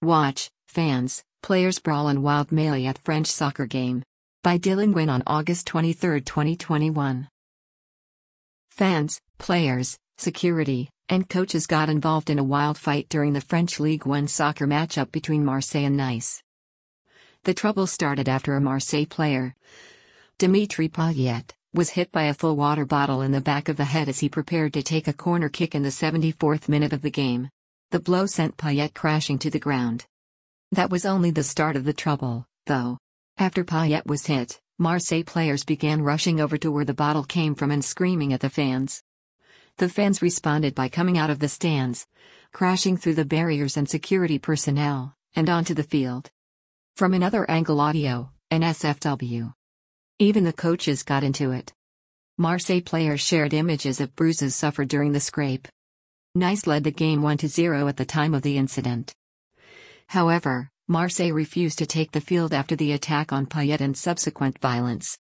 Watch, fans, players brawl in wild melee at French soccer game. By Dylan Nguyen on August 23, 2021. Fans, players, security, and coaches got involved in a wild fight during the French Ligue 1 soccer matchup between Marseille and Nice. The trouble started after a Marseille player, Dimitri Payet, was hit by a full water bottle in the back of the head as he prepared to take a corner kick in the 74th minute of the game. The blow sent Payet crashing to the ground. That was only the start of the trouble, though. After Payet was hit, Marseille players began rushing over to where the bottle came from and screaming at the fans. The fans responded by coming out of the stands, crashing through the barriers and security personnel, and onto the field. From another angle audio, NSFW. Even the coaches got into it. Marseille players shared images of bruises suffered during the scrape. Nice led the game 1-0 at the time of the incident. However, Marseille refused to take the field after the attack on Payet and subsequent violence.